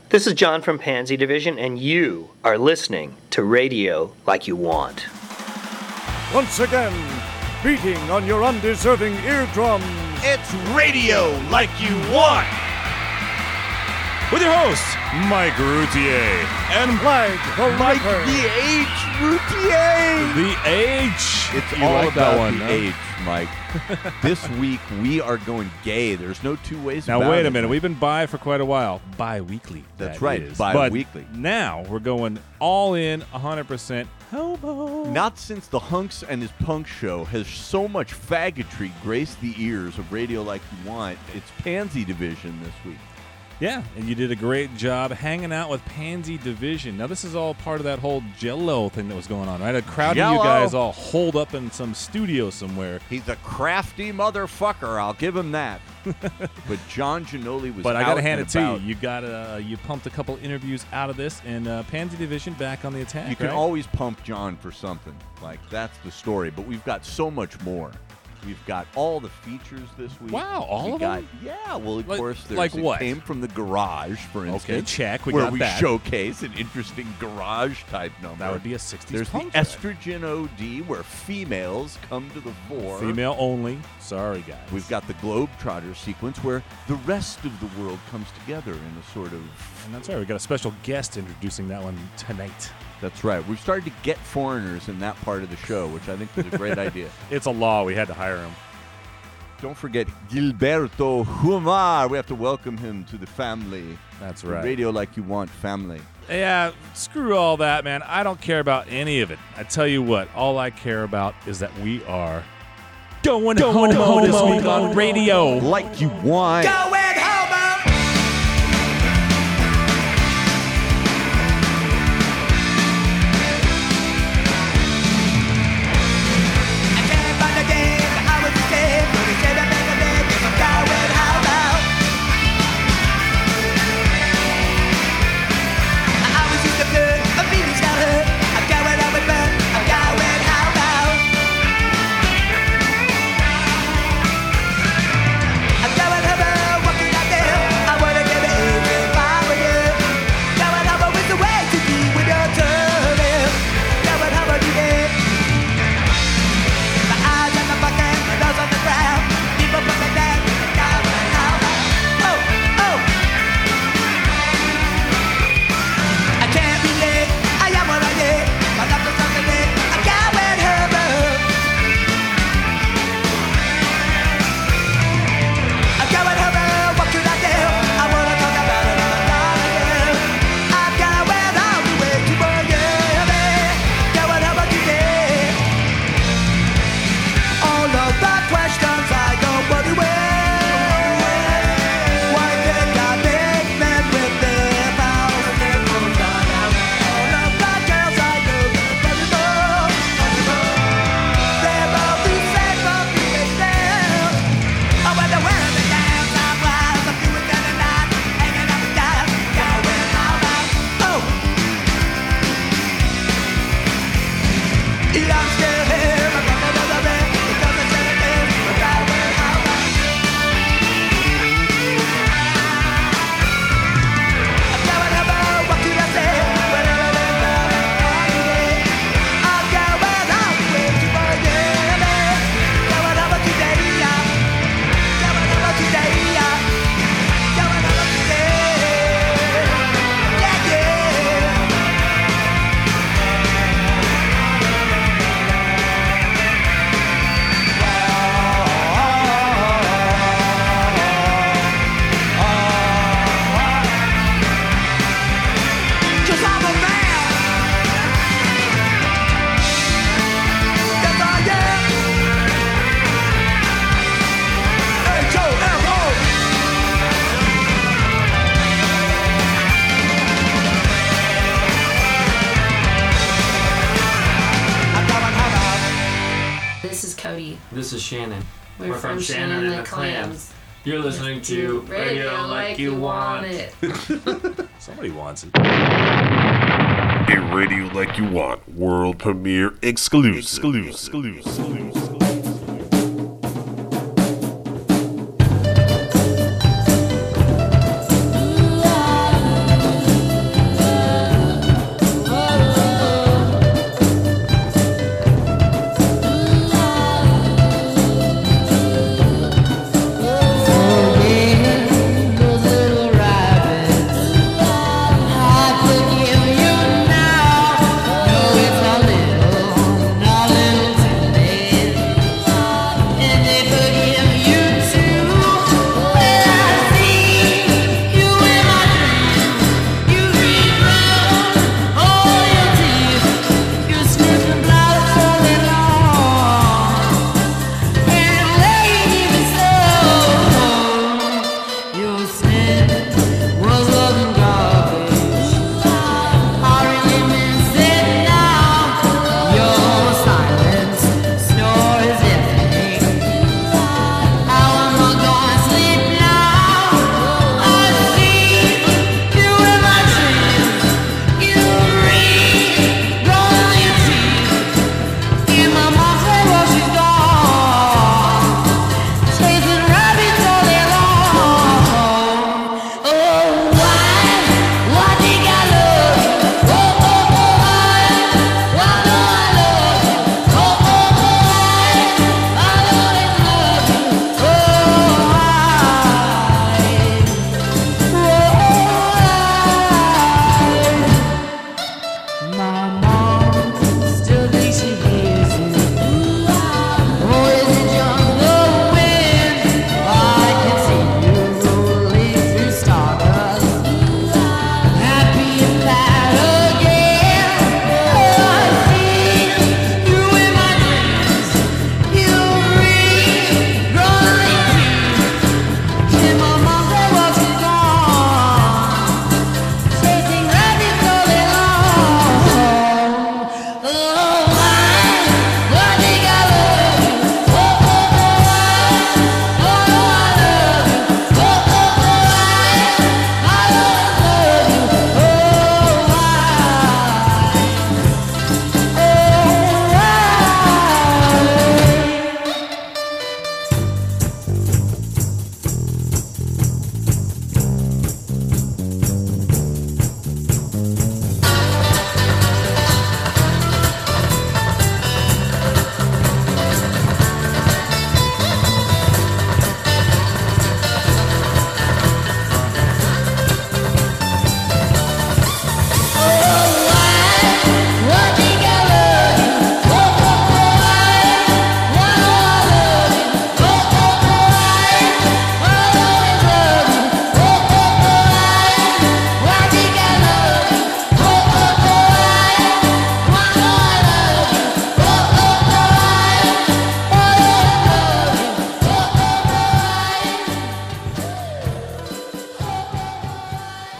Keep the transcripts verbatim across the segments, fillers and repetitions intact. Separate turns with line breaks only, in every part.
This is John from Pansy Division, and you are listening to Radio Like You Want.
Once again, beating on your undeserving eardrums,
it's Radio Like You Want! With your hosts, Mike Routier
and Flag the
Mike
Leper.
the H Routier!
The H!
It's
you
all
like
about
that one,
the
huh?
H, Mike. This week, we are going gay. There's no two ways
now,
about it.
Now, wait a minute. We've been bi for quite a while. Bi-weekly.
That's
that
right.
Is.
Bi-weekly.
But now, we're going all in, one hundred percent homo.
Not since the Hunks and His Punk show has so much faggotry graced the ears of Radio Like You Want. It's Pansy Division this week.
Yeah, and you did a great job hanging out with Pansy Division. Now, this is all part of that whole Jello thing that was going on, right? A crowd
Jell-O.
of you guys all holed up in some studio somewhere.
He's a crafty motherfucker. I'll give him that. But John Giannoli was
But I
out
got to hand
and
it to
about.
you. You got uh, you pumped a couple interviews out of this, and uh, Pansy Division back on the attack,
You can
right?
always pump John for something. Like, that's the story. But we've got so much more. We've got all the features this week.
Wow, all
we
of
got,
them?
Yeah, well, of
Like-
course, there's
like
it
what?
came from the garage, for instance.
Okay, check. We
where
got
we
that.
showcase an interesting garage-type number.
That would be a sixties
There's
punk
the
track.
Estrogen O D, where females come to the fore.
Female only. Sorry, guys.
We've got the Globetrotter sequence, where the rest of the world comes together in a sort of...
And that's right. We got a special guest introducing that one tonight.
That's right. We've started to get foreigners in that part of the show, which I think is a great idea.
It's a law. We had to hire him.
Don't forget Gilberto Humar. We have to welcome him to the family.
That's
The
right.
Radio Like You Want family.
Yeah, screw all that, man. I don't care about any of it. I tell you what, all I care about is that we are going, going homo, homo this week on radio.
Like You Want.
Going homo! I can't find a game, I was the same, but they said I never did, if I'm going homo. I always used to play, my feelings got hurt, I'm going out with fun, I'm going homo. I'm going homo, what can I do? I wanna give it in if I were you. Going homo is the way to be with your turtle. Going homo today. My eyes on the bucket, my nose on the ground. People put me down, going homo. Oh, oh. I can't be late, I am what I am. My love is something that I'm going homo. I'm going homo, what could I do? I wanna talk about it, I'm gonna do. I'm going all the way to Miami. Going homo today. All of the questions I don't worry with. Why did I make men with their mouths? All of the girls I know that worry more. They're all the same for me themselves. Oh, when they're wearing the dance, I'm wild. I'm doing that and that, hanging out with guys, going homo. Oh, yeah, I'm still here. My brother does a ring. It doesn't say a thing, but going homo. I'm going homo. What can I say? Whenever they're found on today, I'm going all the way to Miami. Going homo today, yeah. Going homo today, yeah. Going homo today. Yeah, yeah. Cause I'm a man. Yes, I am. H O M O. I'm going homo.
This is Cody.
This is Shannon.
We're, from, Shannon and the Clams.
You're listening to Radio Like You Want.
It.
Somebody wants it.
A Radio Like You Want world premiere exclusive. Exclusive. Exclusive.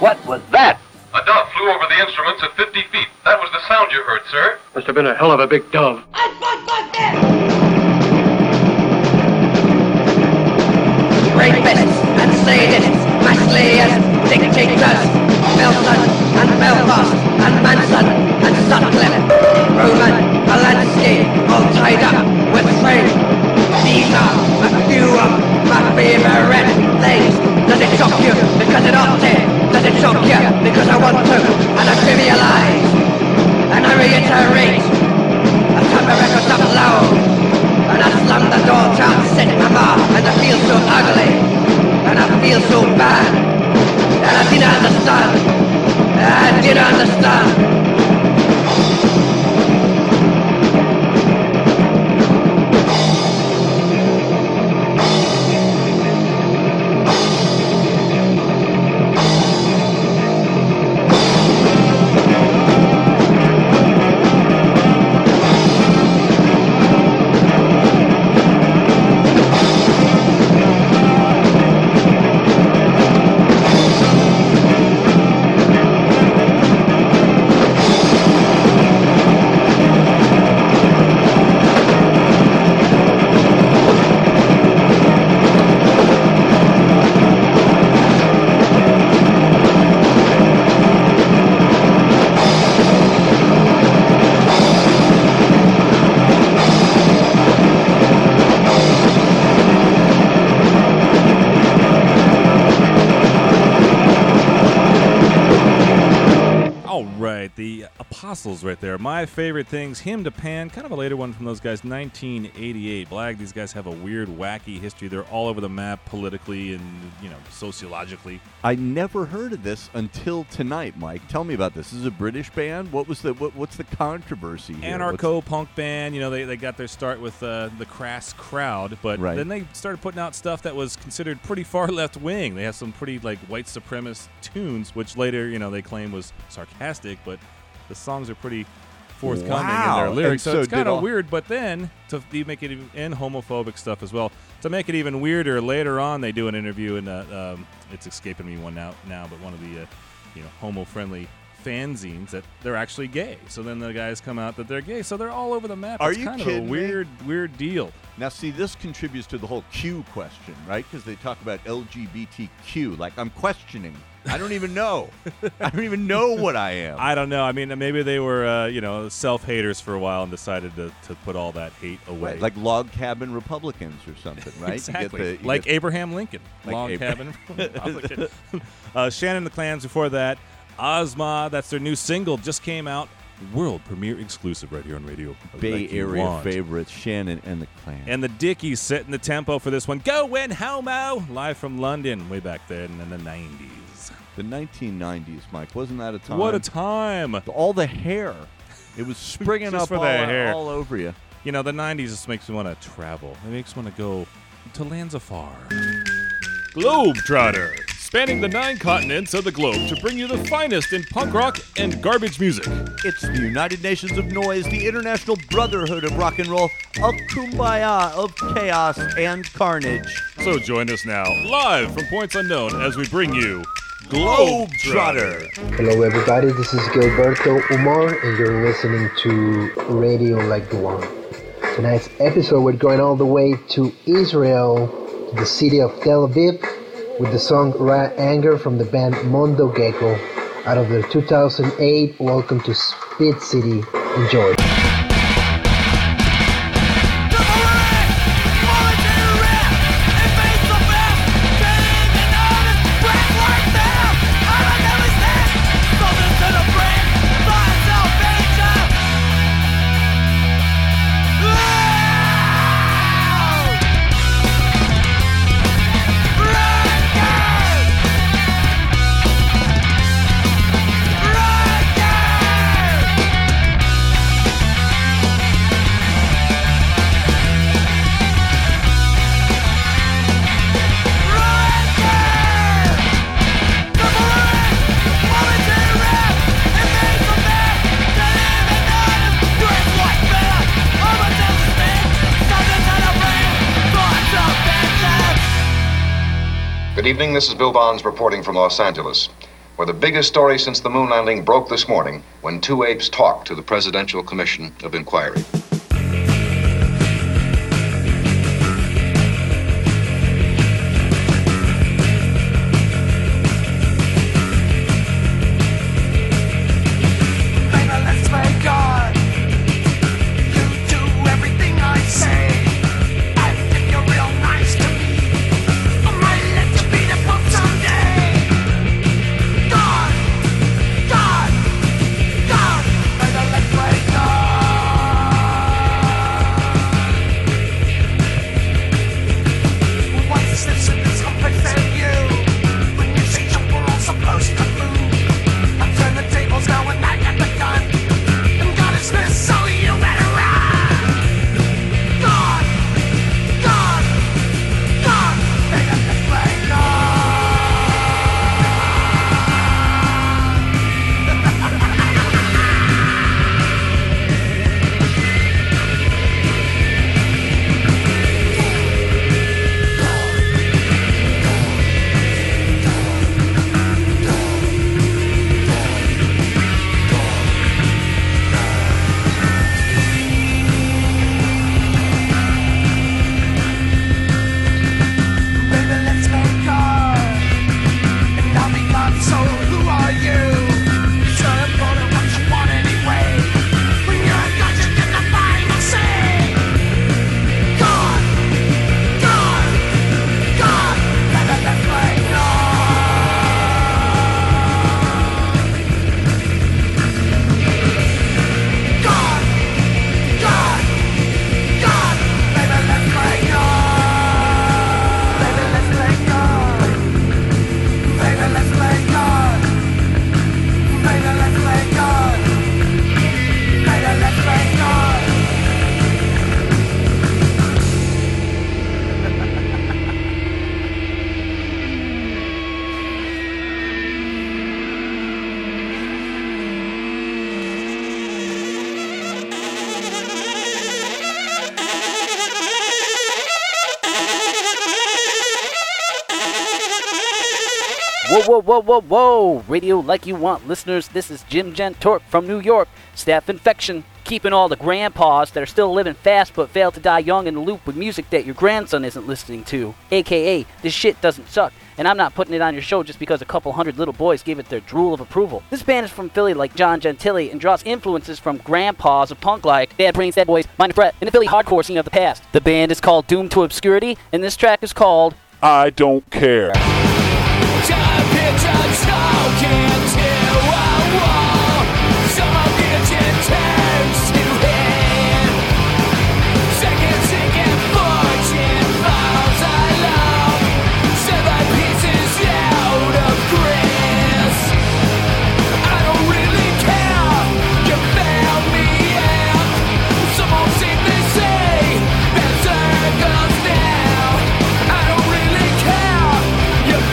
What was that?
A dove flew over the instruments at fifty feet. That was the sound you heard, sir.
Must have been a hell of a big dove.
Rapists and sadists, mass slayers, dictators, Belton and Belfast and Manson and Sutcliffe, Roman, Polanski, all tied up with string. These are a few of my favorite things. Does it shock you? Because it ought to. Does it shock you? Because I want to. And I trivialize. And I reiterate. I turn my records up loud. And I slam the door trap, sit in my bar, and I feel so ugly, and I feel so bad, and I didn't understand, I didn't understand.
Apostles right there. My favorite things, Hymn to Pan, kind of a later one from those guys, nineteen eighty-eight. Blag, these guys have a weird, wacky history. They're all over the map politically and, you know, sociologically.
I never heard of this until tonight, Mike. Tell me about this. This is a British band? What was the what, what's the controversy here?
Anarcho-punk band. You know, they, they got their start with uh, the Crass Crowd, but
right.
then they started putting out stuff that was considered pretty far left-wing. They have some pretty, like, white supremacist tunes, which later, you know, they claim was sarcastic, but the songs are pretty forthcoming
wow.
in their lyrics, so,
so
it's kind of
all...
weird. But then to make it even, and homophobic stuff as well. To make it even weirder, later on they do an interview, and uh, um, it's escaping me one now, now, but one of the uh, you know homo-friendly fanzines that they're actually gay. So then the guys come out that they're gay. So they're all over the map.
Are
it's
you
kind
kidding
of a weird,
me?
weird deal.
Now, see, this contributes to the whole Q question, right? Because they talk about L G B T Q. Like, I'm questioning. I don't even know. I don't even know what I am.
I don't know. I mean, maybe they were, uh, you know, self-haters for a while and decided to, to put all that hate away.
Right, like log cabin Republicans or something, right?
Exactly.
You get the, you
like
get
Abraham Lincoln.
Like
log
Abraham.
cabin Republican. uh, Shannon and the Clans before that. Ozma, that's their new single, just came out. World premiere exclusive right here on Radio.
Bay
like
Area favorites, Shannon and the Clan.
And the Dickies setting the tempo for this one. Go win, homo! Live from London, way back then in the nineties.
The nineteen nineties, Mike. Wasn't that a time?
What a time.
All the hair. It was springing up
for
all,
the hair.
all over you.
You know, the nineties just makes me want to travel. It makes me want to go to lands afar. Globetrotter, spanning the nine continents of the globe to bring you the finest in punk rock and garbage music.
It's the United Nations of Noise, the International Brotherhood of Rock and Roll, a kumbaya of chaos and carnage.
So join us now, live from Points Unknown, as we bring you
Globetrotter.
Hello everybody, this is Gilberto Umar, and you're listening to Radio Like You Want. Tonight's episode, we're going all the way to Israel, to the city of Tel Aviv, with the song Raw Anger from the band Mondo Gecko out of their two thousand eight Welcome to Speed City. Enjoy.
Good evening, this is Bill Bonds reporting from Los Angeles. where the biggest story since the moon landing broke this morning when two apes talked to the Presidential Commission of Inquiry.
Whoa, whoa, whoa, whoa, whoa! Radio Like You Want listeners, this is Jim Gentorp from New York. Staph infection, keeping all the grandpas that are still living fast but fail to die young in the loop with music that your grandson isn't listening to. A K A, this shit doesn't suck. And I'm not putting it on your show just because a couple hundred little boys gave it their drool of approval. This band is from Philly like John Gentili and draws influences from grandpas of punk like Bad Brains, Dead Boys, Minor Threat, and the Philly hardcore scene of the past. The band is called Doomed to Obscurity, and this track is called
I Don't Care.
You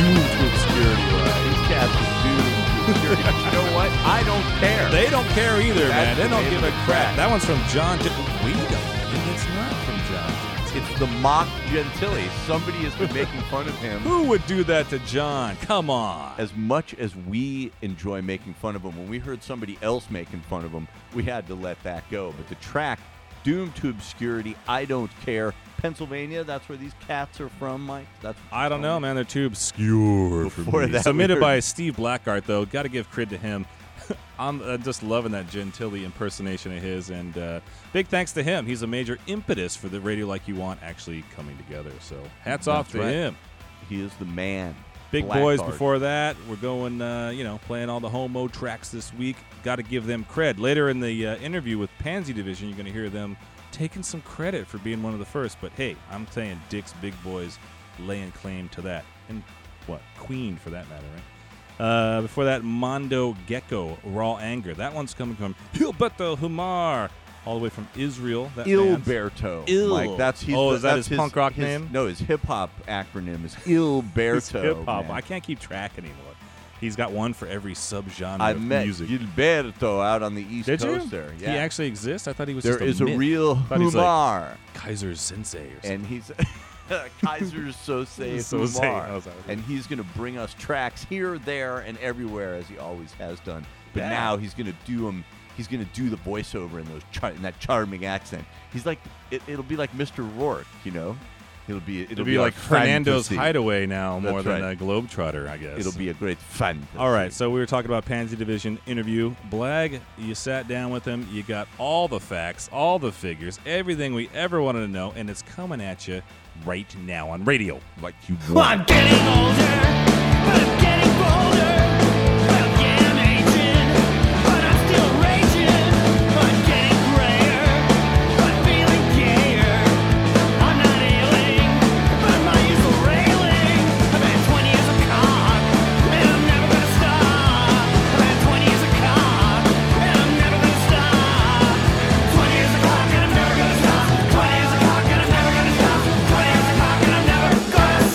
doomed to obscurity. Right?
These cats are doomed to obscurity. But you know what? I don't care.
They don't care either,
That's
man. They
the
don't
name
give
of
a
the
crap.
track.
That one's from John. G- Wait a minute, it's not from John.
It's the mock Gentili. Somebody has been making fun of him.
Who would do that to John? Come on.
As much as we enjoy making fun of him, when we heard somebody else making fun of him, we had to let that go. But the track, Doomed to Obscurity, I Don't Care. Pennsylvania, that's where these cats are from, Mike? That's
I don't know, man. They're too obscure for
Before
me.
that,
Submitted
we heard-
by Steve Blackart, though. Got to give credit to him. I'm uh, just loving that Gentili impersonation of his, and uh, big thanks to him. He's a major impetus for the Radio Like You Want actually coming together. So hats off
That's
to
right.
him.
He is the man.
Big
Blackguard.
boys before that. We're going, uh, you know, playing all the homo tracks this week. Got to give them cred. Later in the uh, interview with Pansy Division, you're going to hear them taking some credit for being one of the first. But hey, I'm saying Dick's Big Boys laying claim to that. And what? Queen, for that matter, right? Uh, before that, Mondo Gecko, Raw Anger. That one's coming from Hilberto Humar, all the way from Israel. That band's-
Ilberto.
Il.
Mike, that's he's
oh,
the,
is that
that's
his, punk rock
his-
name?
No, his hip hop acronym is Ilberto.
Hip hop.
man.
I can't keep track anymore. He's got one for every subgenre
I
of
met
music.
Gilberto out on the East
Did
Coast
you?
there.
He
Yeah.
actually exists? I thought he was
There
just a
is a
myth.
real
I thought he's like
Humar.
Kaiser Sensei or something.
And he's Kaiser Sose
Sose.
Humar.
How's that?
And he's going to bring us tracks here, there, and everywhere as he always has done. But
Yeah.
now he's going to do them. He's going to do the voiceover in those char- in that charming accent. He's like it, it'll be like Mister Rourke, you know. It'll be it'll,
It'll be
our
like Fernando's
fantasy.
Hideaway now, more
That's
than
right.
a Globetrotter, I guess.
It'll be a great fantasy.
All right, so we were talking about Pansy Division interview. Blag, you sat down with him. You got all the facts, all the figures, everything we ever wanted to know, and it's coming at you right now on radio.
Like you
Well, I'm getting older, but I'm getting bolder. Well, yeah, I'm aging, but I'm still raging. I'm getting grayer, but feeling gayer. I'm not ailing, but my years are railing. I've had twenty years of cock, and I'm never gonna stop. I've had twenty years of cock, and I'm never gonna stop. twenty years of cock, and I'm never gonna stop. twenty years of cock, and I'm never gonna stop. twenty years of cock, and I'm never gonna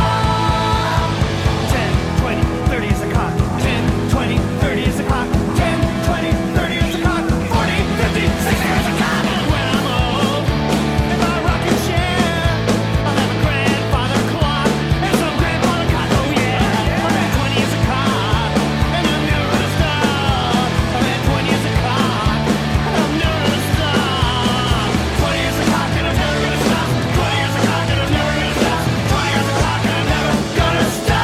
stop. ten, twenty, thirty is a cock. ten, twenty, thirty is a cock. ten, twenty, thirty is a cock. forty, fifty, sixty is a cock. And when I'm old, in my rocking chair, I'll have a grandfather clock and some grandfather cock. Oh yeah, I've had twenty years of cock, and I'm never gonna stop. I've had twenty years of cock, and I'm never gonna stop. twenty years of cock, and I'm never gonna stop. twenty years of cock, and I'm never gonna stop. twenty years of cock, and I'm never gonna stop.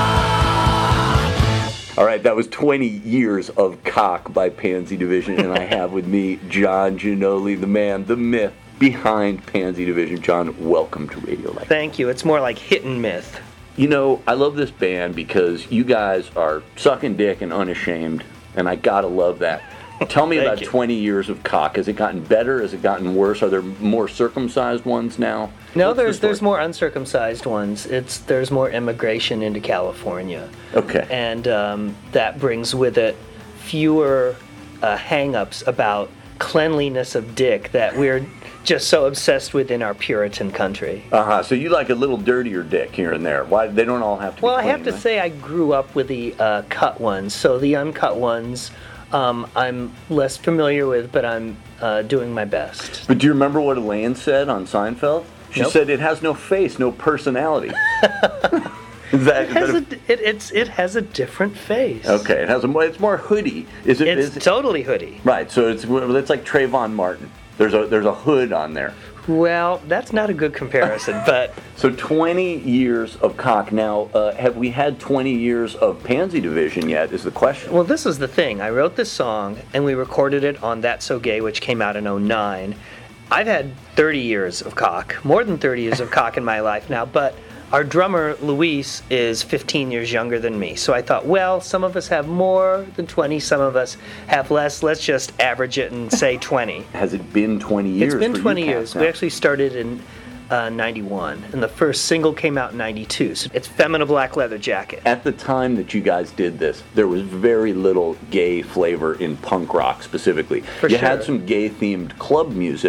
All right, that was twenty years of cock by Pansy Division, and I have with me John Ginoli, the man, the myth behind Pansy Division. John, welcome to Radio Like.
Thank you. It's more like hit and myth.
You know, I love this band because you guys are sucking dick and unashamed, and I gotta love that. Tell me
Thank
about
you.
twenty years of cock. Has it gotten better? Has it gotten worse? Are there more circumcised ones now?
No,
What's the
there's there's
story?
more uncircumcised ones. It's there's more immigration into California,
Okay.
and um, that brings with it fewer uh, hang-ups about cleanliness of dick that we're just so obsessed with in our Puritan country.
Uh-huh. So you like a little dirtier dick here and there. Why? They don't all have to be
Well, I
clean,
have to
right?
say I grew up with the uh, cut ones, so the uncut ones um, I'm less familiar with, but I'm uh, doing my best.
But do you remember what Elaine said on Seinfeld? She
Nope.
said it has no face, no personality. Is that,
It has,
is
a,
that
it, it's, it has a different face.
a, okay? It has a more. It's more hoodie. Is it?
It's
is it-
totally hoodie.
right. So it's it's like Trayvon Martin. There's a there's a hood on there.
Well, that's not a good comparison, but
So twenty years of cock. Now, uh, have we had twenty years of Pansy Division yet? Is the question.
well, this is the thing. I wrote this song and we recorded it on That's So Gay, which came out in oh nine. I've had thirty years of cock, more than thirty years of cock in my life now, but our drummer, Luis, is fifteen years younger than me. So I thought, well, some of us have more than twenty, some of us have less. Let's just average it and say twenty.
Has it been twenty years?
It's been
for you
twenty
cats
years.
now?
We actually started in uh, ninety-one, and the first single came out in ninety-two. So it's Feminine Black Leather Jacket.
At the time that you guys did this, there was very little gay flavor in punk rock specifically.
For
you had
sure.
some gay-themed club music,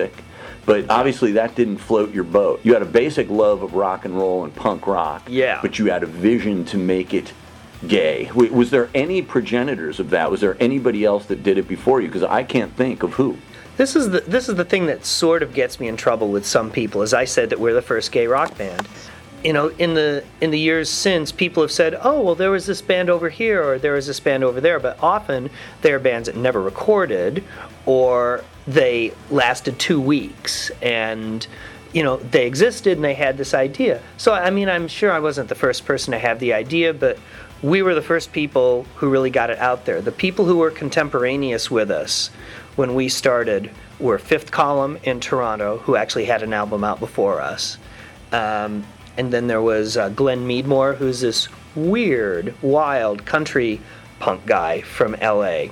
But obviously that didn't float your boat. You had a basic love of rock and roll and punk rock.
Yeah.
But you had a vision to make it gay. W- was there any progenitors of that? Was there anybody else that did it before you? Because I can't think of who.
This is the this is the thing that sort of gets me in trouble with some people. As I said, that we're the first gay rock band. You know, in the in the years since, people have said, "Oh, well, there was this band over here, or there was this band over there." But often, they're bands that never recorded, or they lasted two weeks, and you know, they existed and they had this idea. So, I mean, I'm sure I wasn't the first person to have the idea, but we were the first people who really got it out there. The people who were contemporaneous with us when we started were Fifth Column in Toronto, who actually had an album out before us. Um, and then there was uh, Glenn Meadmore, who's this weird, wild country punk guy from L A.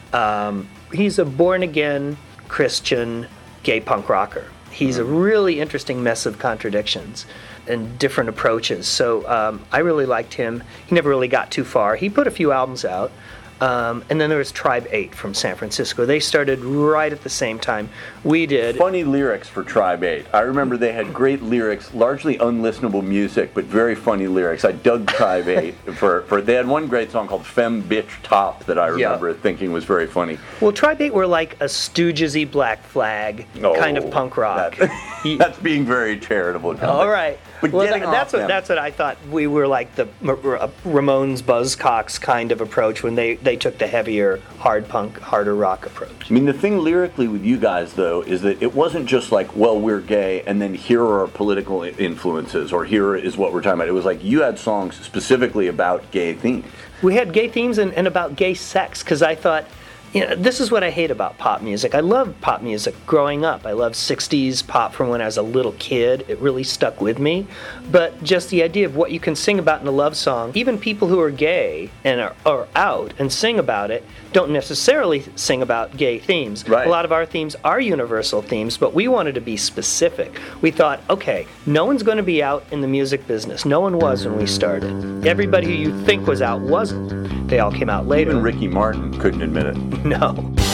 Um, he's a born-again Christian gay punk rocker. He's a really interesting mess of contradictions and different approaches. So um, I really liked him. He never really got too far. He put a few albums out. Um, and then there was Tribe eight from San Francisco. They started right at the same time we did.
Funny lyrics for Tribe eight. I remember they had great lyrics, largely unlistenable music, but very funny lyrics. I dug Tribe eight for, for they had one great song called Femme Bitch Top that I remember
Yeah.
thinking was very funny.
Well, Tribe eight were like a Stooges-y Black Flag kind of punk rock.
That, that's being very charitable, John.
All right.
But
well,
getting
that, that's
off
what
them-
that's what I thought. We were like the M- R- Ramones, Buzzcocks kind of approach when they, they took the heavier, hard punk, harder rock approach.
I mean, the thing lyrically with you guys, though, is that it wasn't just like, well, we're gay, and then here are our political i- influences, or here is what we're talking about. It was like you had songs specifically about gay themes.
We had gay themes and, and about gay sex, because I thought, you know, this is what I hate about pop music. I loved pop music growing up. I loved sixties pop from when I was a little kid. It really stuck with me. But just the idea of what you can sing about in a love song, even people who are gay and are, are out and sing about it don't necessarily sing about gay themes.
Right.
A lot of our themes are universal themes, but we wanted to be specific. We thought, okay, no one's going to be out in the music business. No one was when we started. Everybody who you think was out wasn't. They all came out later.
Even Ricky Martin couldn't admit it.
No.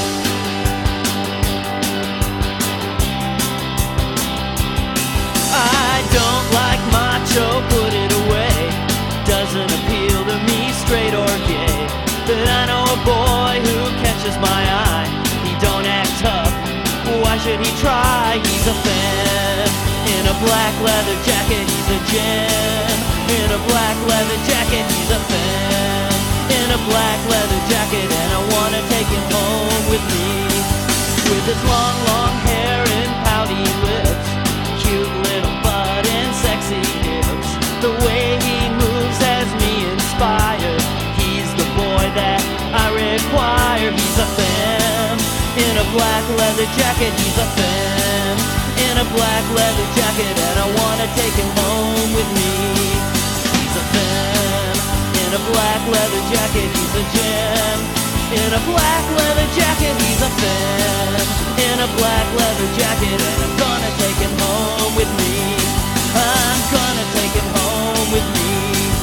I don't like macho, put it away. Doesn't appeal to me, straight or gay. But I know a boy who catches my eye. He don't act tough, why should he try? He's a fan. In a black leather jacket, he's a gem. In a black leather jacket, he's a fan. In a black leather jacket, and I wanna take him home with me. With his long, long hair and pouty lips, cute little butt and sexy hips. The way he moves has me inspired. He's the boy that I require. He's a femme. In a black leather jacket, he's a femme. In a black leather jacket, and I wanna take him home with me. He's a femme. In a black leather jacket, he's a gem. In a black leather jacket, he's a femme. In a black leather jacket, and I'm gonna take him home with me. I'm gonna take him home with me.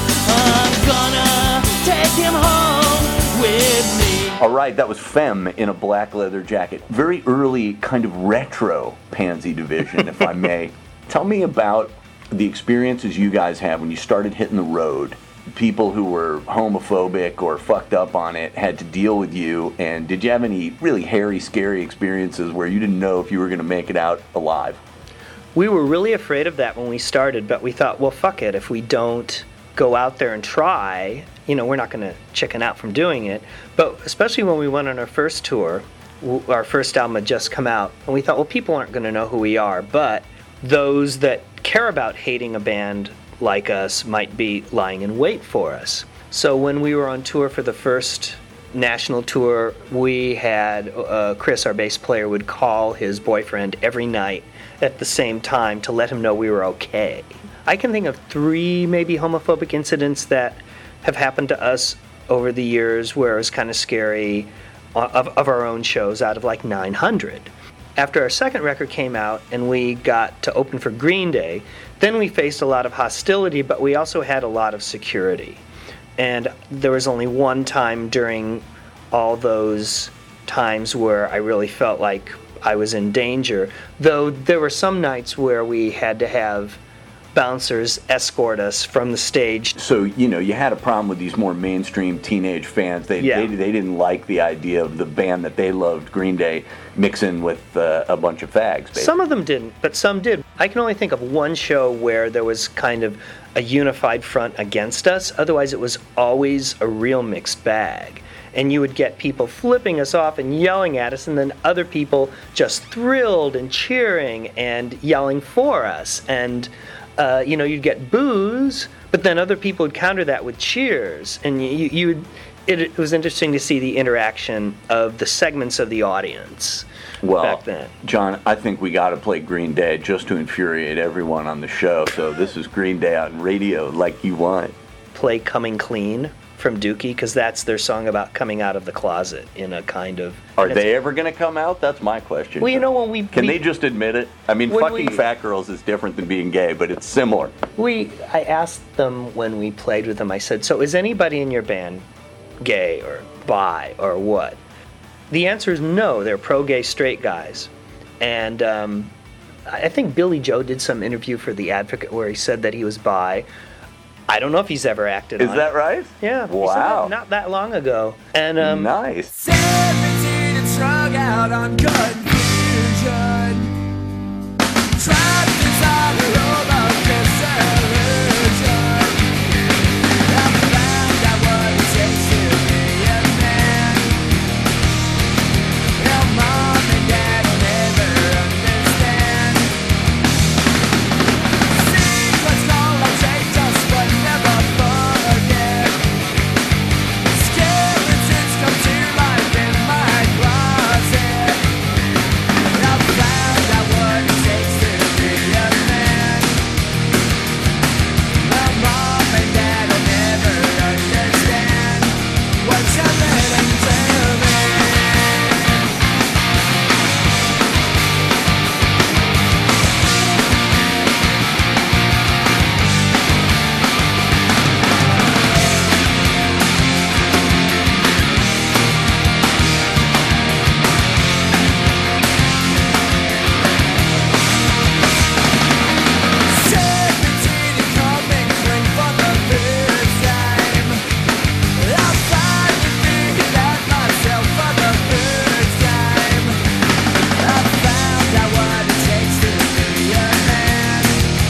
I'm gonna take him home with me.
All right, that was Femme in a black leather jacket. Very early, kind of retro Pansy Division, if I may. Tell me about the experiences you guys had when you started hitting the road. People who were homophobic or fucked up on it had to deal with you, and did you have any really hairy, scary experiences where you didn't know if you were going to make it out alive?
We were really afraid of that when we started, but we thought, well, fuck it. If we don't go out there and try, you know, we're not going to chicken out from doing it. But especially when we went on our first tour, w- our first album had just come out, and we thought, well, people aren't going to know who we are, but those that care about hating a band like us might be lying in wait for us. So when we were on tour for the first national tour, we had uh, Chris, our bass player, would call his boyfriend every night at the same time to let him know we were okay. I can think of three maybe homophobic incidents that have happened to us over the years where it was kind of scary of, of our own shows out of like nine hundred. After our second record came out and we got to open for Green Day, then we faced a lot of hostility, but we also had a lot of security. And there was only one time during all those times where I really felt like I was in danger. Though there were some nights where we had to have bouncers escort us from the stage.
So, you know, you had a problem with these more mainstream teenage fans. They
Yeah.
they, they didn't like the idea of the band that they loved, Green Day, mixing with uh, a bunch of fags, basically.
Some of them didn't, but some did. I can only think of one show where there was kind of a unified front against us. Otherwise, it was always a real mixed bag. And you would get people flipping us off and yelling at us, and then other people just thrilled and cheering and yelling for us. And Uh, you know, you'd get boos, but then other people would counter that with cheers, and you, you would, it, it was interesting to see the interaction of the segments of the audience
well,
back then.
John, I think we got to play Green Day just to infuriate everyone on the show. So this is Green Day on Radio Like You Want.
Play Coming Clean from Dookie, because that's their song about coming out of the closet in a kind of...
Are they ever going to come out? That's my question.
Well, you know, when we...
Can
we,
they just admit it? I mean,
when
fucking
we-
fat girls is different than being gay, but it's similar.
We, I asked them when we played with them, I said, so is anybody in your band gay or bi or what? The answer is no, they're pro-gay straight guys. And um, I think Billy Joe did some interview for The Advocate where he said that he was bi. I don't know if he's ever acted
Is
on
that
it.
right?
Yeah. he said
Wow.
that not that long ago. And um,
Nice.
seventeen and strung out on confusion. Trapped inside a room of disillusion. I found out what it takes to be a man. Now mom and dad will never understand. Secrets all I take us but never forget. Skeletons come to life in my closet. I found out what it takes to be a man. My mom and dad will never understand what's happening to me. Seventeen and coming clean for the first time. I finally figured out myself for the first time. I found out what it takes to be a man.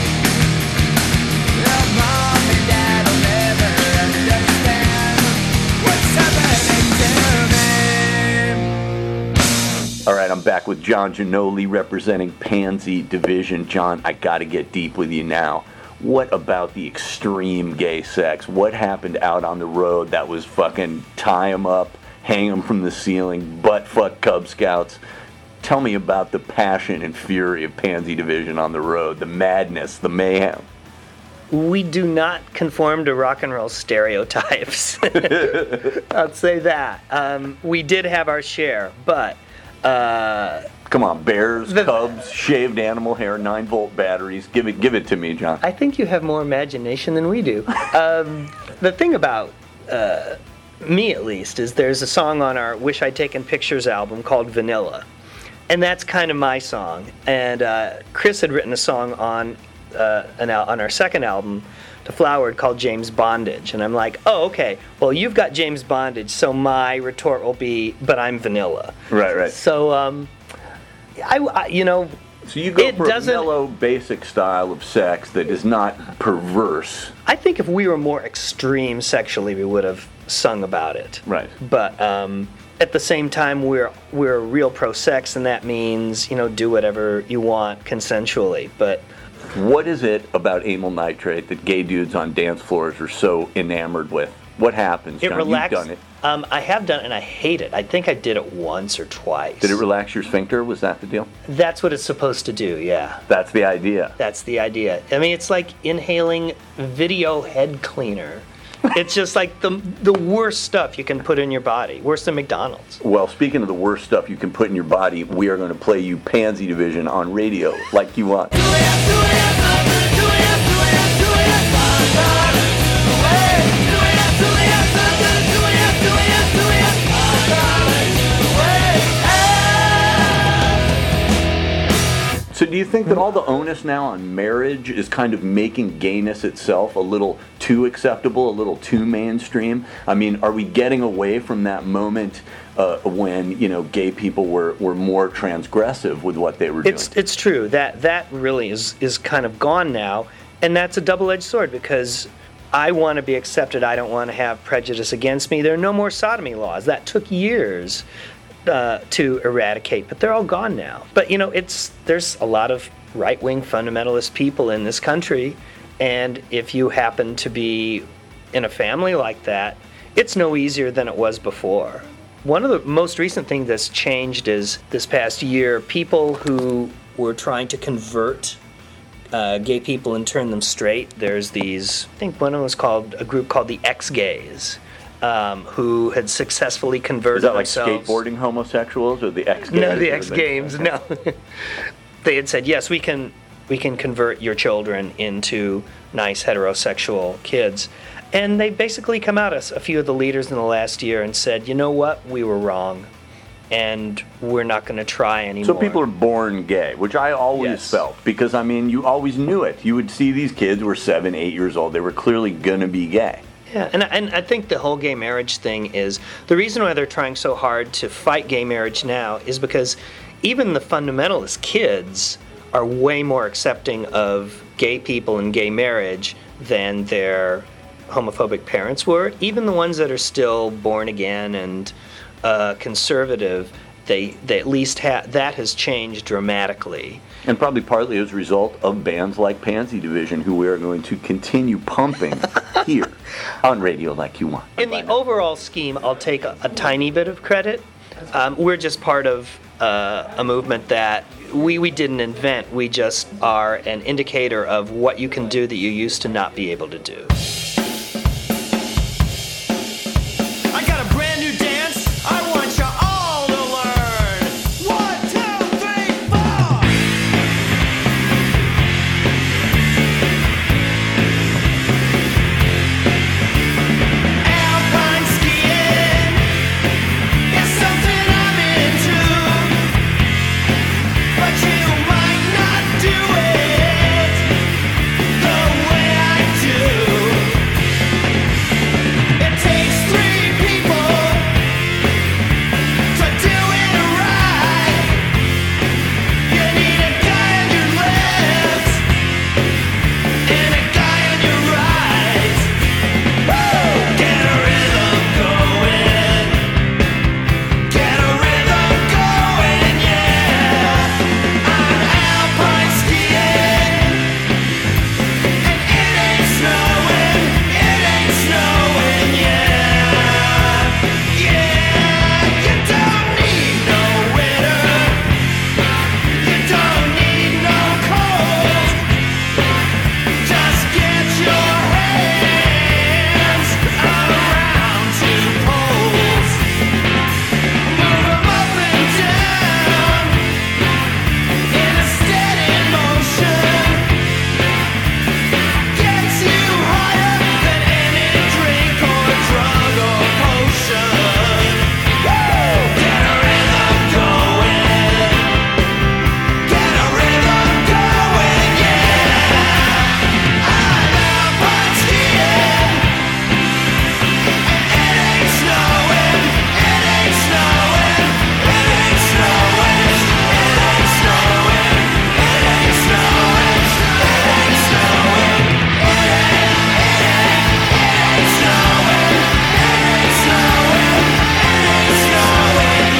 My mom and dad will never understand what's happening to me.
All right, I'm back with John Giannoli representing Pansy Division. John, I got to get deep with you now. What about the extreme gay sex? What happened out on the road that was fucking tie 'em up, hang 'em from the ceiling, butt fuck Cub Scouts? Tell me about the passion and fury of Pansy Division on the road, the madness, the mayhem.
we do not conform to rock and roll stereotypes. I'll say that. Um, we did have our share, but... Uh,
Come on, bears,
The-
cubs, shaved animal hair, nine volt batteries. Give it, give it to me, John.
I think you have more imagination than we do. Um, the thing about uh, me, at least, is there's a song on our Wish I'd Taken Pictures album called Vanilla. And that's kind of my song. And uh, Chris had written a song on uh, an al- on our second album to Flowered called James Bondage. And I'm like, oh, okay, well, you've got James Bondage, so my retort will be, but I'm vanilla.
Right, right.
So, um, I, I you know...
So you go
it
for a
doesn't-
mellow, basic style of sex that is not perverse.
I think if we were more extreme sexually, we would have sung about it.
Right.
But um, at the same time, we're we're real pro-sex, and that means, you know, do whatever you want consensually. But
What is it about amyl nitrate that gay dudes on dance floors are so enamored with? What happens,
it
John?
relaxes.
You've done it.
Um, I have done it, and I hate it. I think I did it once or twice.
Did it relax your sphincter? Was that the deal?
That's what it's supposed to do, yeah.
That's the idea.
That's the idea. I mean, it's like inhaling video head cleaner. It's just like the the worst stuff you can put in your body, worse than McDonald's.
Well, speaking of the worst stuff you can put in your body, we are going to play you Pansy Division on radio like you want. So do you think that all the onus now on marriage is kind of making gayness itself a little too acceptable, a little too mainstream? I mean, are we getting away from that moment uh, when, you know, gay people were, were more transgressive with what they were doing?
It's it's true. That that really is, is kind of gone now, and that's a double-edged sword because I want to be accepted. I don't want to have prejudice against me. There are no more sodomy laws. That took years uh, to eradicate, but they're all gone now. But, you know, it's there's a lot of right-wing fundamentalist people in this country, and if you happen to be in a family like that, it's no easier than it was before. One of the most recent things that's changed is this past year, people who were trying to convert Uh, gay people and turn them straight. There's these, I think one of them was called, a group called the X-Gays, um, who had successfully converted
Is that like
themselves.
skateboarding homosexuals or the X-Gays?
No, the X-Games, no. They had said, yes, we can, we can convert your children into nice heterosexual kids. And they basically come out, a few of the leaders in the last year, and said, you know what, we were wrong. And we're not going to try anymore.
So people are born gay, which I always
Yes.
felt, because, I mean, you always knew it. You would see these kids who were seven, eight years old. They were clearly going to be gay.
Yeah, and, and I think the whole gay marriage thing is, the reason why they're trying so hard to fight gay marriage now is because even the fundamentalist kids are way more accepting of gay people and gay marriage than their homophobic parents were. Even the ones that are still born again and uh, conservative, they they at least have that has changed dramatically.
And probably partly as a result of bands like Pansy Division, who we are going to continue pumping here on Radio Like You Want.
In the overall scheme, I'll take a, a tiny bit of credit. Um, we're just part of uh, a movement that we, we didn't invent. We just are an indicator of what you can do that you used to not be able to do.
I got a brand new dance. I want you all to learn. One, two, three, four. Alpine skiing is something I'm into, but you might not do it the way I do. It takes three people to do it right. You need a guy on your left and a guy on your right. Woo! Get a rhythm going. Get a rhythm going, yeah. I'm alpine skiing, and it ain't snowing. It ain't snowing, yeah. Yeah, you don't need no winter. You don't need no cold. Just get your hands around two poles. Move 'em up and down in a steady motion. Gets you higher than any drink or drug or potion. Woo! Get a rhythm going. Get a rhythm going, yeah. I'm alpine skiing, and it ain't snowing. It ain't snowing. It ain't snowing. It ain't snowing. It ain't snowing. It ain't snowing. It ain't. It ain't. It ain't snowing. It ain't snowing. It ain't snowing,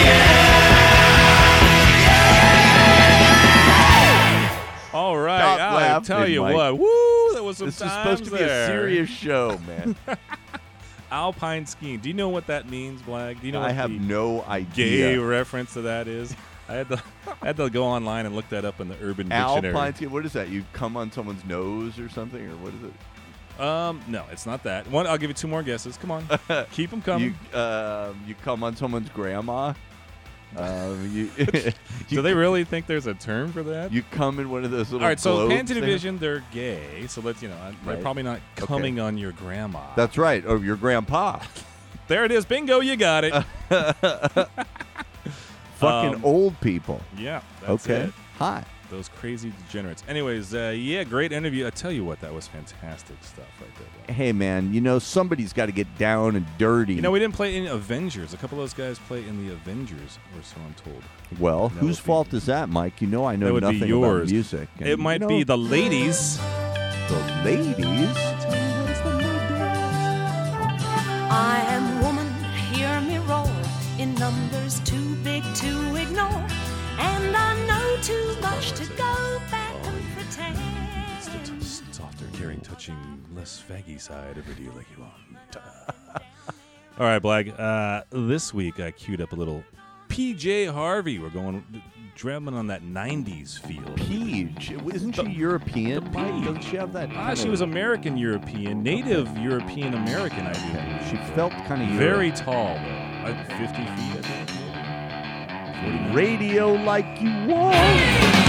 yeah.
All right,
Stop
I
laughing,
tell you
Mike.
what, woo, that was some
This is
times
supposed to be
there.
a serious show, man.
Alpine skiing. Do you know what that means, Blag? Do you know
I
what
have
the
no
gay
idea.
reference to that is? I had to I had to go online and look that up in the Urban Dictionary.
Alpine ski. What is that? You come on someone's nose or something, or what is it?
Um, no, it's not that. One, I'll give you two more guesses. Come on, keep them coming.
You, um, you come on someone's grandma. Um, you,
Do they really think there's a term for that?
You come in one of those little.
All right, so
globes
Pansy
there.
Division, they're gay, so let's you know they're
Right.
probably not
Okay.
coming on your grandma.
That's right. Or your grandpa.
There it is, bingo, you got it.
Fucking
Um,
old people.
Yeah, that's
Okay.
it.
Hot.
Those crazy degenerates. Anyways, uh, yeah, great interview. I tell you what, that was fantastic stuff right there.
Hey, man, you know, somebody's got to get down and dirty.
You know, we didn't play in Avengers. A couple of those guys play in the Avengers, or so I'm told.
Well,
That
whose
would
fault is that, Mike? You know I know
That would
nothing
be yours.
about music. And,
It might
you know,
be the ladies.
The ladies?
I am woman, hear me roar, in numbers too big to ignore, and I know too much to go back and pretend.
Softer, caring, touching, less faggy side of Radio Like You Want. All right, Blag. Uh, this week I queued up a little P J Harvey. We're going drumming on that nineties feel.
Peach. Isn't she European? Mike? Doesn't she have that?
Ah,
kind
she
of-
was American European, native European American, I do.
She felt kind of
very tall, though. Like fifty feet, I think. forty-nine.
Radio Like You Want.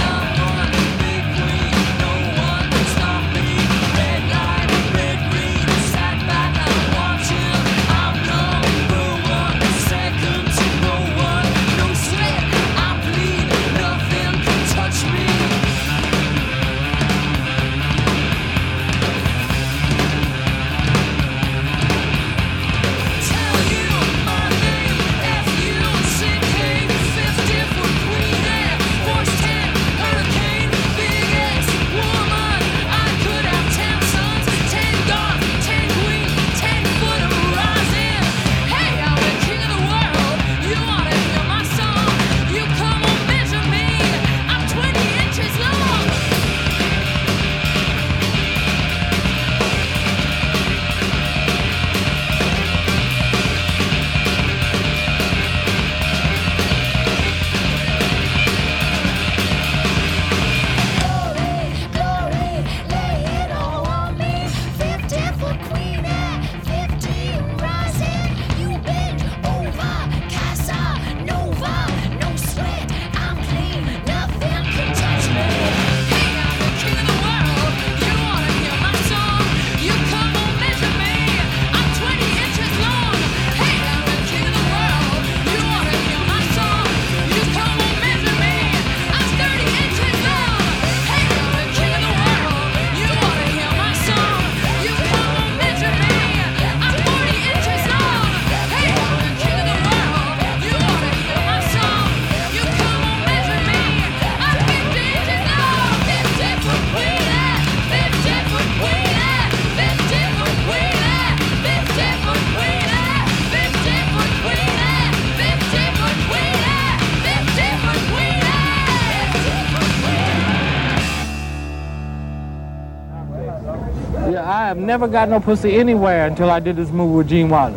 I have never got no pussy anywhere until I did this movie with Gene Wilder.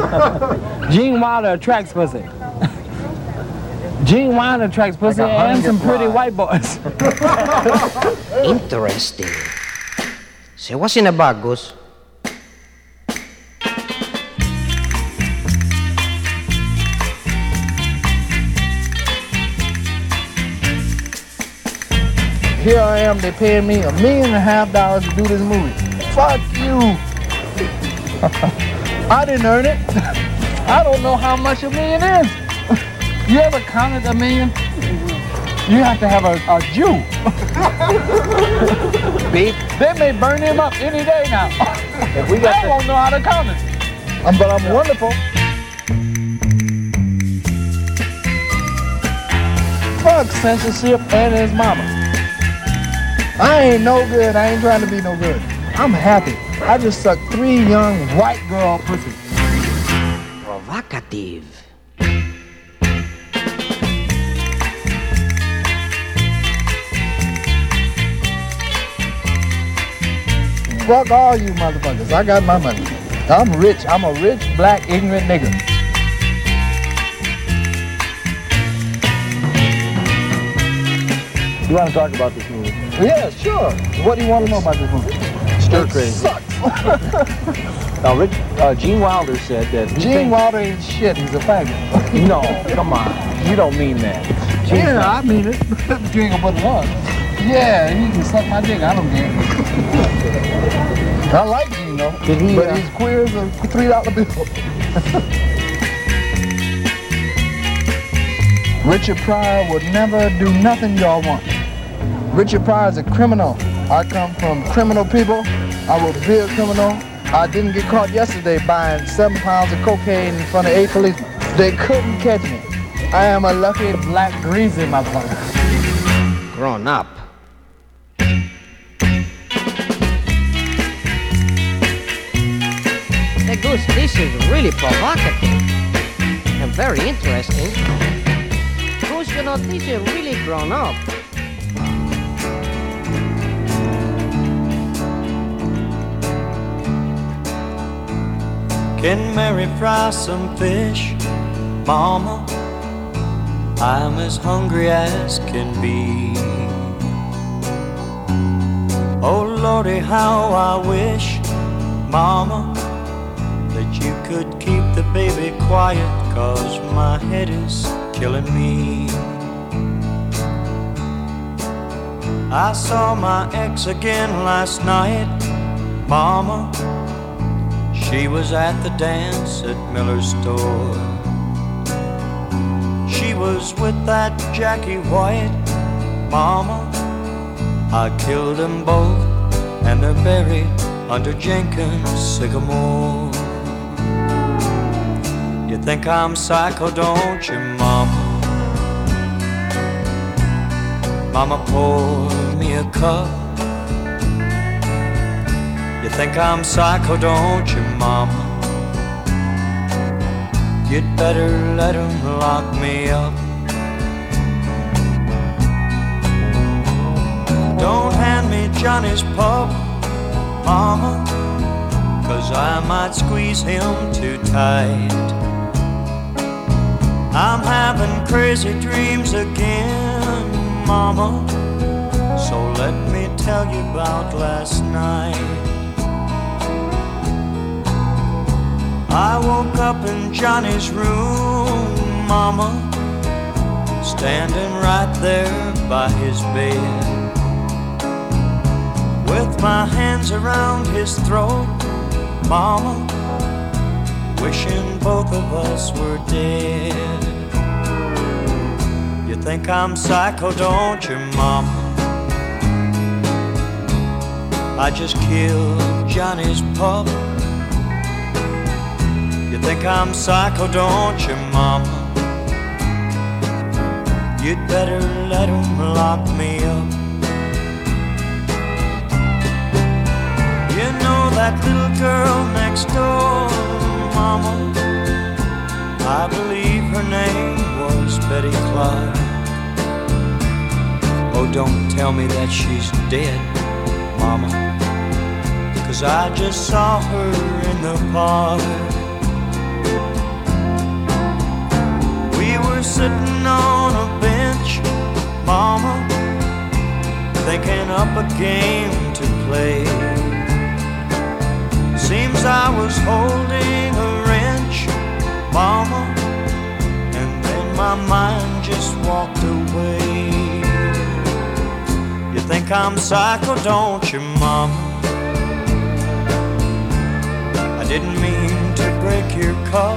Gene Wilder attracts pussy. Gene Wilder attracts pussy and some pretty white boys.
Interesting. So what's in the bag, Gus?
Here I am, they paying me a million and a half dollars to do this movie. Fuck you. I didn't earn it. I don't know how much a million is. You ever counted a million? You have to have a, a Jew. Beep. They may burn him up any day now. If we got I won't know how to count it. Um, but I'm wonderful. Fuck censorship and his mama. I ain't no good. I ain't trying to be no good. I'm happy. I just sucked three young white girl pussies.
Provocative.
Fuck all you motherfuckers. I got my money. I'm rich. I'm a rich, black, ignorant nigga. You want to talk about this movie? Yeah, sure. What do you want to know about this movie?
Stir
It
crazy.
sucks.
Now, Rich, uh, Gene Wilder said that. he
Gene
thinks-
Wilder ain't shit. He's a faggot.
No, come on. You don't mean that. Gene's
Yeah,
not-
I mean it. You ain't gonna put one. Yeah, he can suck my dick. I don't care. I like Gene though.
Did he,
But
uh,
he's queer as a three dollar bill. Richard Pryor would never do nothing y'all want. Richard Pryor is a criminal. I come from criminal people. I will be a criminal. I didn't get caught yesterday buying seven pounds of cocaine in front of eight policemen. They couldn't catch me. I am a lucky black greasy motherfucker.
Grown up. Hey, Goose, this is really provocative and very interesting. Goose, you know, this is really grown up.
Can Mary fry some fish, Mama? I'm as hungry as can be. Oh Lordy, how I wish, Mama, that you could keep the baby quiet, 'cause my head is killing me. I saw my ex again last night, Mama. She was at the dance at Miller's store. She was with that Jackie White, Mama. I killed them both, and they're buried under Jenkins' sycamore. You think I'm psycho, don't you, Mama? Mama, pour me a cup. You think I'm psycho, don't you, Mama? You'd better let him lock me up. Don't hand me Johnny's pup, Mama, 'cause I might squeeze him too tight. I'm having crazy dreams again, Mama, so let me tell you about last night. I woke up in Johnny's room, Mama, standing right there by his bed, with my hands around his throat, Mama, wishing both of us were dead. You think I'm psycho, don't you, Mama? I just killed Johnny's pup. You think I'm psycho, don't you, Mama? You'd better let him lock me up. You know that little girl next door, Mama, I believe her name was Betty Clark. Oh, don't tell me that she's dead, Mama, 'cause I just saw her in the park. We were sitting on a bench, Mama, thinking up a game to play. Seems I was holding a wrench, Mama, and then my mind just walked away. You think I'm psycho, don't you, Mama? I didn't mean to break your cup.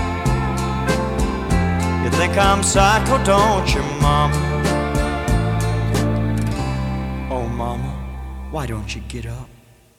You think I'm psycho, don't you, Mama? Oh, Mama, why don't you get up?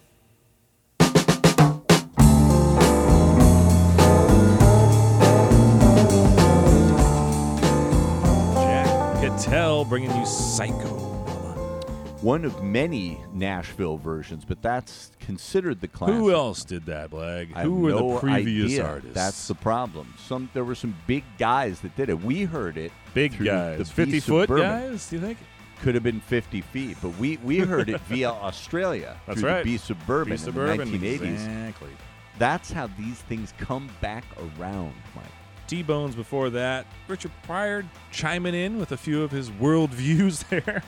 Tell bringing you Psycho.
One of many Nashville versions, but that's considered the classic.
Who else did that, Blag?
I
Who
have
were
no
the previous
idea.
artists?
That's the problem. Some there were some big guys that did it. We heard it.
Big
through
guys,
the
fifty
B
foot
Suburban.
guys. Do you think?
Could have been fifty feet, but we, we heard it via Australia.
That's
through
right.
The B Suburban,
B Suburban,
in the nineteen eighties.
exactly.
That's how these things come back around, Mike.
T-Bones before that. Richard Pryor chiming in with a few of his world views there.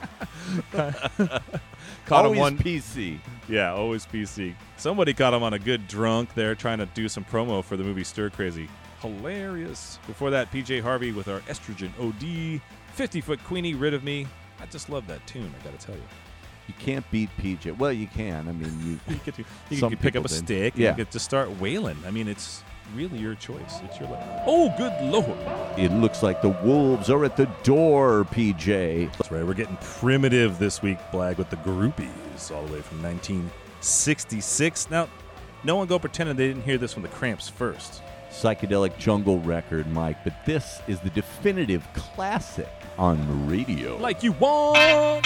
Caught
always
him one
P C.
Yeah, always P C. Somebody caught him on a good drunk there trying to do some promo for the movie Stir Crazy. Hilarious. Before that, P J Harvey with our Estrogen O D. fifty-foot Queenie, Rid of Me. I just love that tune, I got to tell you.
You can't beat P J. Well, you can. I mean, you.
You, get to, you
some
can pick up
people
a
did.
stick
Yeah.
and you get to start wailing. I mean, it's really your choice. It's your life. Oh, good Lord.
It looks like the Wolves are at the door, P J.
That's right. We're getting primitive this week, Blag, with the Groupies, all the way from nineteen sixty-six. Now, no one go pretending they didn't hear this from the Cramps first.
Psychedelic jungle record, Mike, but this is the definitive classic on the radio.
Like you want.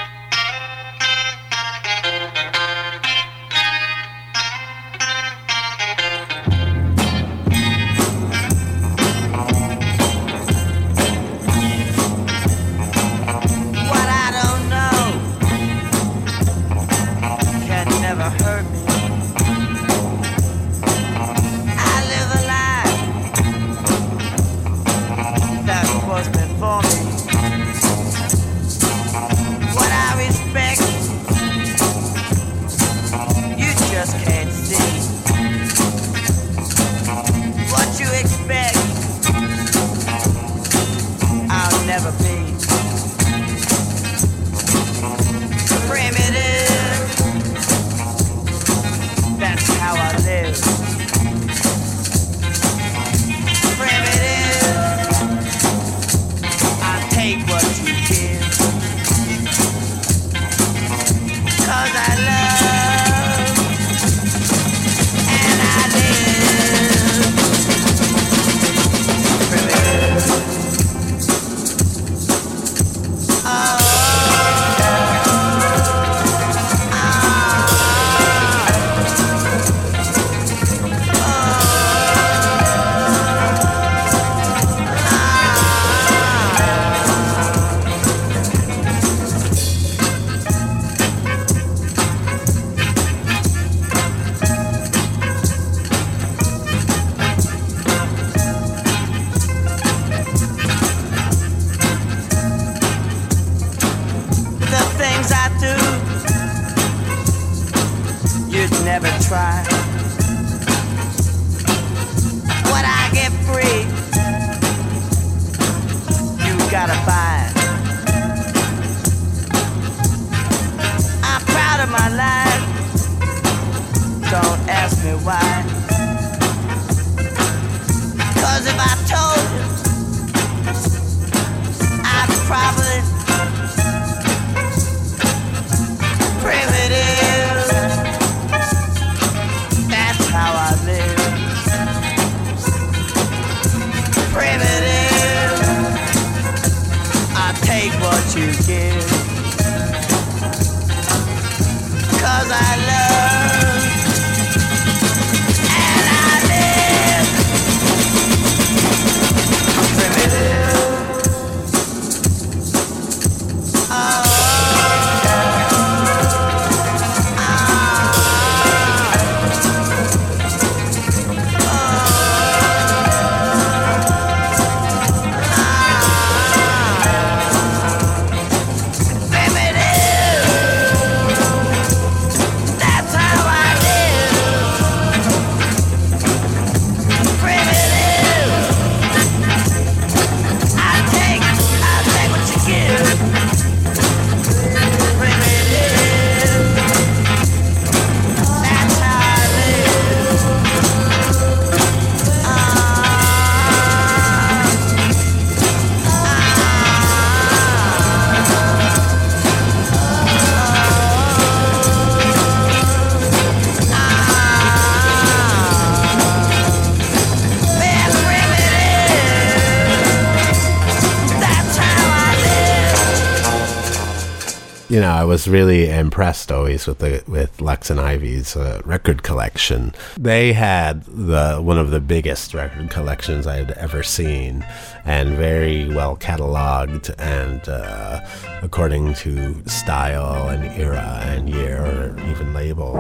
You know, I was really impressed always with the with Lex and Ivy's uh, record collection. They had the one of the biggest record collections I had ever seen, and very well cataloged, and uh, according to style and era and year, or even label.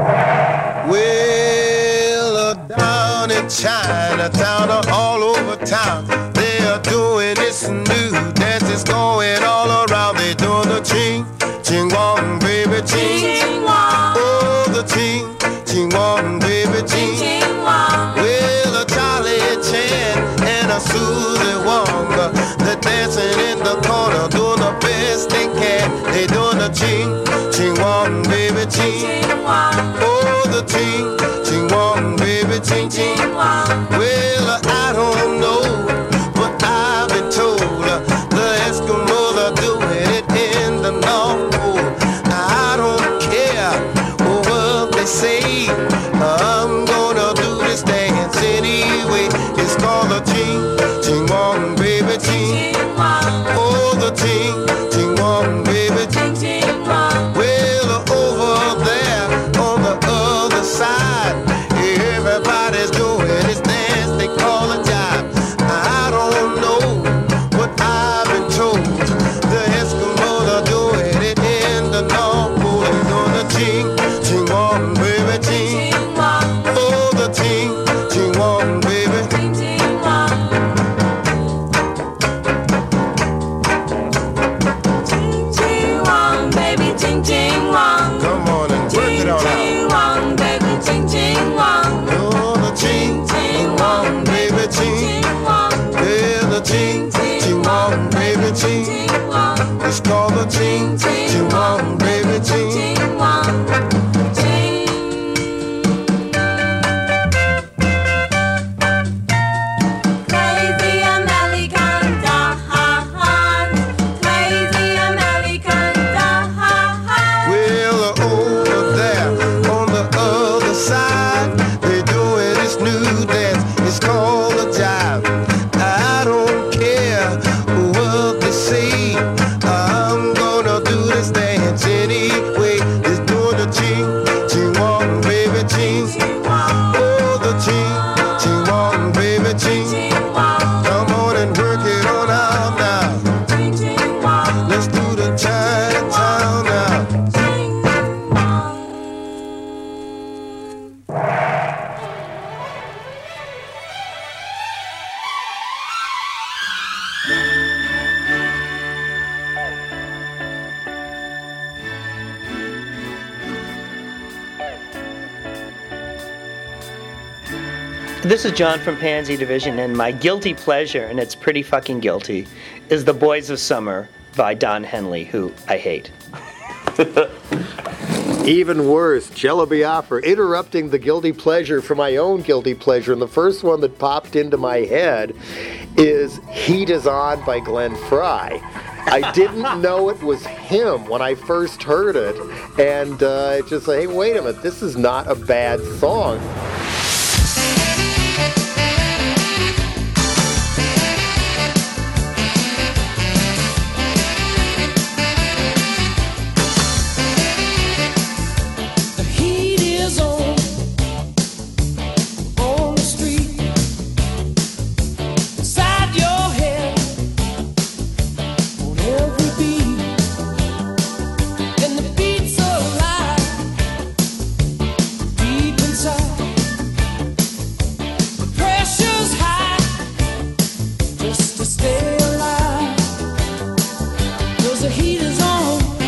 Well, uh, down in Chinatown, or all over town, they are doing this new dance. It's going all around. They doing the ching. Ching wong, baby, ching. Ching wong. Oh, the ching. Ching wong, baby, ching. Ching wong. Well, a Charlie Chan and a Susie Wong, uh, they're dancing in the corner, doing the best they can. They doing the ching. Ching wong, baby, ching. Ching wong. Oh, the ching. Ching wong, baby, ching. ching ching. Well, I don't know, but I've been told uh, the Eskimos are doing it in the North Pole. I don't care what they say, I'm gonna do this dance anyway. It's called a ching ching wong, baby ching. Oh, the ching ching wong, baby ching ching wong. Well, over there on the other side, everybody's doing this dance they call a jive. I don't know, but I've been told the Eskimos are doing it in the North Pole. They're gonna ching ching wong, baby ching. Oh, the ching ching wong, baby. Ching ching wong. Ching ching wong, baby, ching ching wong. Come on and work it on out. Ching wong, baby, ching ching wong. Oh, the ching ching wong, baby, ching. Yeah, the ching ching wong, baby, ching. It's called the ching ching wong, baby, ching.
Crazy American dawn, crazy American dawn.
Well, over there on the other side, they doing this new dance. It's called a jive. I don't care what they say, I'm gonna do this dance anyway. It's doing the ching ching wong, baby ching. Oh, the ching ching wong, baby ching. Come on and work it on out now. Let's do the Chinatown now.
This is John from Pansy Division, and my guilty pleasure, and it's pretty fucking guilty, is The Boys of Summer by Don Henley, who I hate.
Even worse, Jello Biafra interrupting the guilty pleasure for my own guilty pleasure. And the first one that popped into my head is Heat Is On by Glenn Frey. I didn't know it was him when I first heard it. And uh, it just like, hey, wait a minute, this is not a bad song.
The heat is on, on the street, inside your head, on every beat, and the beat's alive, deep inside. The pressure's high, just to stay alive, 'cause the heat is on.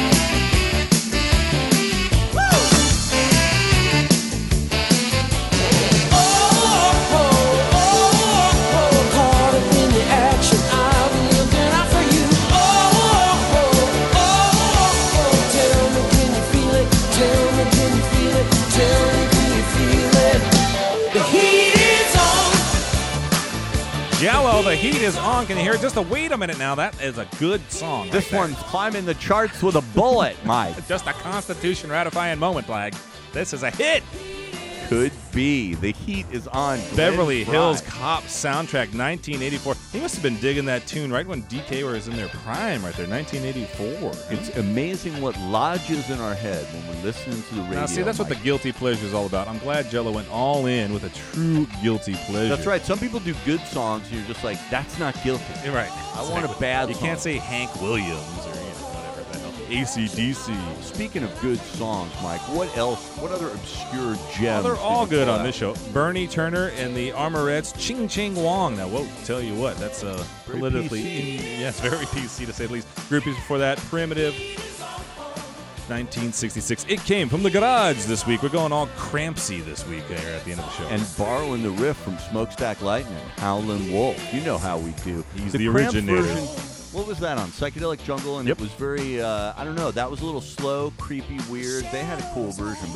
Jello, the heat is on. Can you hear it? Just a wait a minute now. That is a good song.
This
right
one's climbing the charts with a bullet, Mike.
Just a Constitution ratifying moment, Flag. This is a hit.
Could be. The heat is on.
Beverly
Glenn
Hills
Frey.
Cop soundtrack, nineteen eighty-four. He must have been digging that tune right when D K was in their prime, right there, nineteen eighty-four.
It's amazing what lodges in our head when we're listening to the radio.
Now, see, that's what the guilty pleasure is all about. I'm glad Jello went all in with a true guilty pleasure.
That's right. Some people do good songs, and you're just like, that's not guilty.
You're right.
I want a bad
You
song.
can't say Hank Williams or you know, whatever the hell. A C D C.
Speaking of good songs, Mike, what else? What other obscure
Oh,
gems?
they're
did
all
you
good
pull
on
out?
this show. Bernie Turner and the Armorettes, Ching Ching Wong. Now, whoa, tell you what, that's uh,
Very
politically,
P C.
yes, very P C to say the least. Groupies before that, Primitive, nineteen sixty-six. It came from the garage this week. We're going all Crampsy this week here at the end of the show.
And borrowing the riff from Smokestack Lightning, Howlin' Wolf. You know how we do.
He's the
Cramps
originator.
version, what was that on? Psychedelic Jungle, and
Yep.
it was very, uh, I don't know, that was a little slow, creepy, weird. They had a cool version, but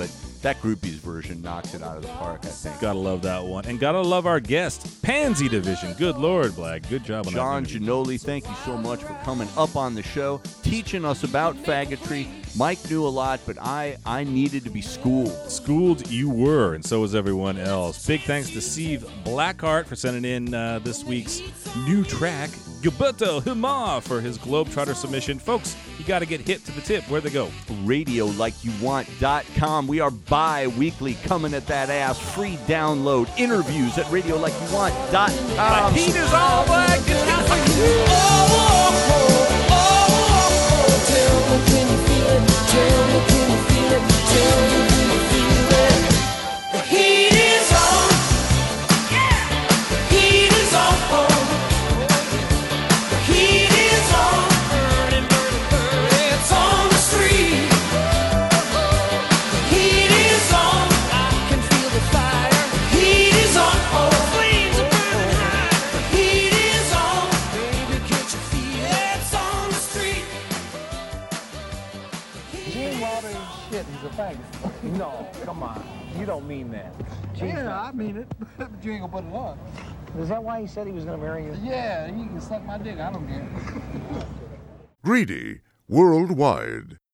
that Groupies version knocks it out of the park, I think.
Gotta love that one. And gotta love our guest, Pansy Division. Good Lord, Black. Good job on
John
that.
John Giannoli, thank you so much for coming up on the show, teaching us about faggotry. Mike knew a lot, but I, I needed to be schooled.
Schooled you were, and so was everyone else. Big thanks to Steve Blackheart for sending in uh, this week's new track, Gilberto Hilmar, for his Globetrotter submission. Folks, you got to get hit to the tip. Where'd they go?
radio like you want dot com. We are bi-weekly, coming at that ass. Free download. Interviews at radio like you want dot com.
The heat is all black. It's hot for you.
Tell me, can you feel it? Tell me, can you feel it? Tell me, can you feel it? The heat is on. The heat is on. The heat is on. Burning, burning, burning. It's on the street. The heat is on. I can feel the fire. The heat is on. Oh, flames are burning high. The heat is on. Baby, can't you feel it? It's on the street.
Gene Wilder is shit. He's a faggot. No, come on. You don't mean that. Yeah, I mean it. But you ain't gonna put it on. Is that why he said he was gonna marry you? Yeah, he can suck my dick. I don't care.
Greedy Worldwide.